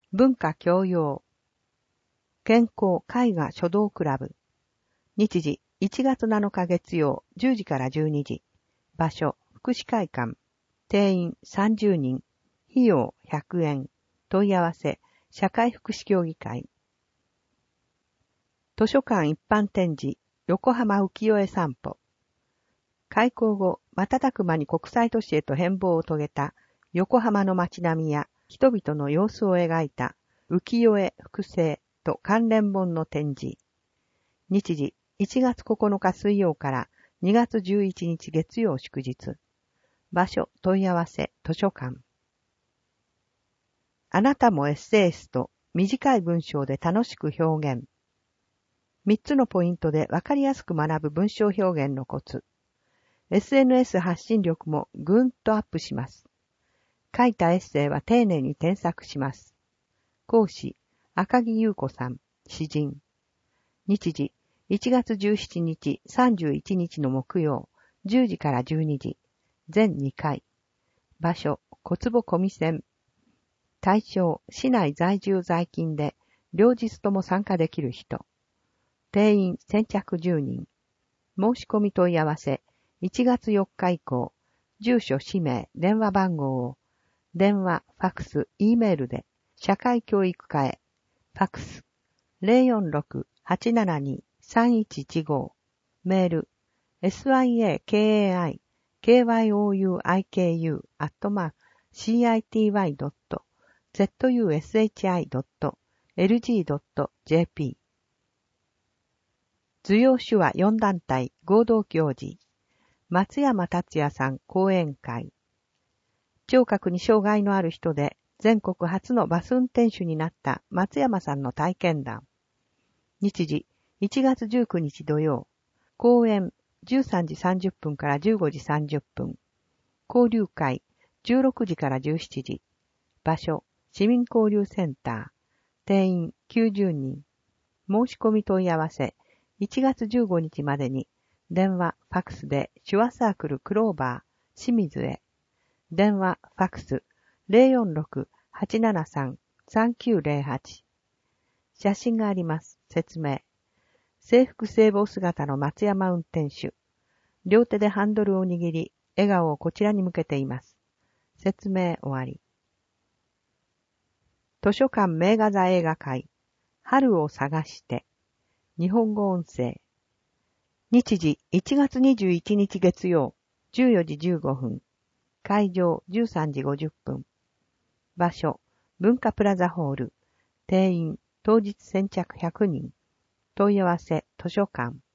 文化教養。健康絵画書道クラブ。日時1月7日月曜10時から12時。場所福祉会館。定員30人。費用100円。問い合わせ社会福祉協議会。図書館一般展示横浜浮世絵散歩。開校後、瞬く間に国際都市へと変貌を遂げた横浜の街並みや人々の様子を描いた浮世絵複製と関連本の展示。日時1月9日水曜から2月11日月曜祝日。場所問い合わせ図書館。あなたもエッセイスト、短い文章で楽しく表現。3つのポイントでわかりやすく学ぶ文章表現のコツ。SNS 発信力もぐんとアップします。書いたエッセイは丁寧に添削します。講師、赤木優子さん、詩人。日時、1月17日、31日の木曜、10時から12時。全2回。場所、小坪小見線。対象、市内在住在勤で、両日とも参加できる人。定員先着10人。申し込み問い合わせ、1月4日以降、住所、氏名、電話番号を、電話、ファクス、Eメールで、社会教育課へ、ファクス、046-872-3115、メール、syakyoyuki@city.zushi.lg.jp。図用手話4団体合同教示。松山達也さん講演会。聴覚に障害のある人で全国初のバス運転手になった松山さんの体験談。日時1月19日土曜。講演13時30分から15時30分。交流会16時から17時。場所市民交流センター。定員90人。申し込み問い合わせ1月15日までに。電話、ファクスで手話サークルクローバー、清水へ。電話、ファクス、046-873-3908。写真があります。説明。制服制帽姿の松山運転手。両手でハンドルを握り、笑顔をこちらに向けています。説明終わり。図書館名画座映画会。春を探して。日本語音声。日時1月21日月曜14時15分。会場13時50分。場所文化プラザホール。定員当日先着100人。問い合わせ図書館。